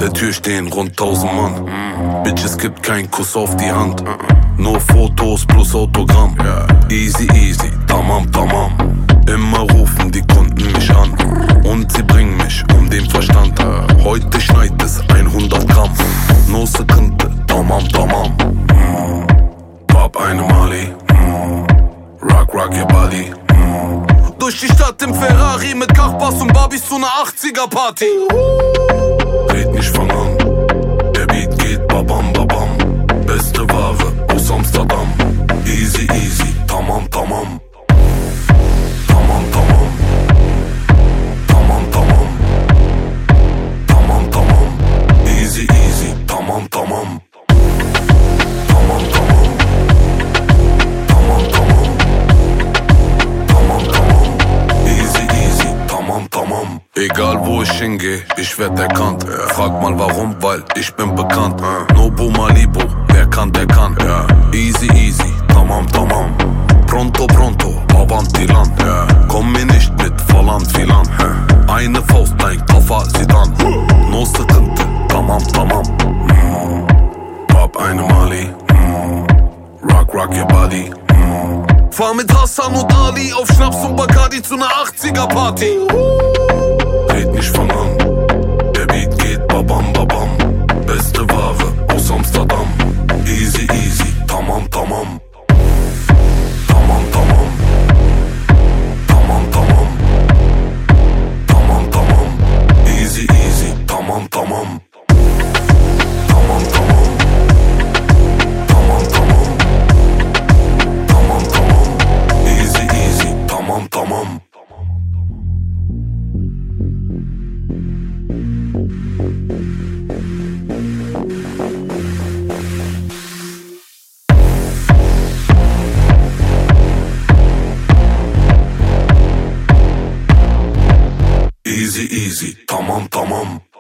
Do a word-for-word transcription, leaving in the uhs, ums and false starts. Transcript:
der Tür stehen rund tausend Mann. Bitch, es gibt keinen Kuss auf die Hand. Nur Fotos plus Autogramm. Easy, easy, tamam, tamam. Immer rufen die Kunden mich an und sie bringen mich um den Verstand. Heute schneit es hundert Gramm. No Sekunde, tamam, tamam. Pop eine Mali. Rock, rock your body. Durch die Stadt im Ferrari mit Kachbass und Barbies zu ner achtziger Party. Red nicht von an, der Beat geht babam babam. Beste Ware aus Amsterdam. Easy easy, tamam tamam. Tamam tamam. Tamam tamam. Tamam tamam. Easy easy, tamam tamam. Tamam tamam. Tamam tamam. Tamam tamam. Easy easy, tamam tamam. Egal wo ich hingehe, ich werd erkannt. Frag mal warum, weil ich bin bekannt. Nobu Malibu, wer kann, der kann. Easy easy, tamam tamam. Pronto pronto, avanti land. Komm mir nicht mit Volland Filan. Eine Faust, dein Koffer, sie dann. No Sekunde, tamam tamam. Pop eine Mali. Rock rock your body. Fahr mit Hassan und Ali auf Schnaps und Bacardi zu ner achtziger Party. Red nicht von an, der Beat geht babam babam. Beste Ware aus Amsterdam. Easy easy, tamam tamam. Tamam tamam. Tamam tamam. Tamam tamam. Easy easy, tamam tamam. Tamam tamam. Tamam tamam. Tamam tamam. Easy easy, tamam tamam. Easy easy, tamam tamam.